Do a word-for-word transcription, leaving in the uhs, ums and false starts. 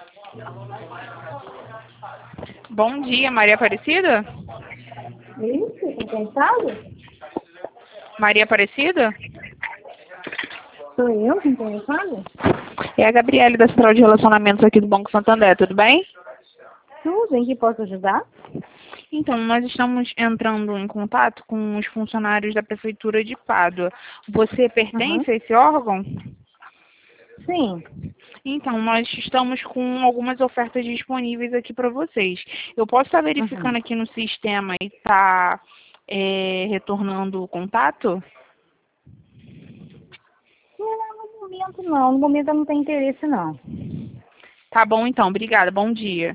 Bom dia, Maria Aparecida? Isso, com quem fala? Maria Aparecida? Sou eu com quem fala? É a Gabriele da Central de Relacionamentos aqui do Banco Santander, tudo bem? Tudo, em que posso ajudar? Então, nós estamos entrando em contato com os funcionários da Prefeitura de Pádua. Você pertence Uhum. a esse órgão? Sim. Então, nós estamos com algumas ofertas disponíveis aqui para vocês. Eu posso estar verificando Uhum. aqui no sistema e estar retornando o contato? Não, no momento não. No momento eu não tenho interesse, não. Tá bom, então. Obrigada. Bom dia.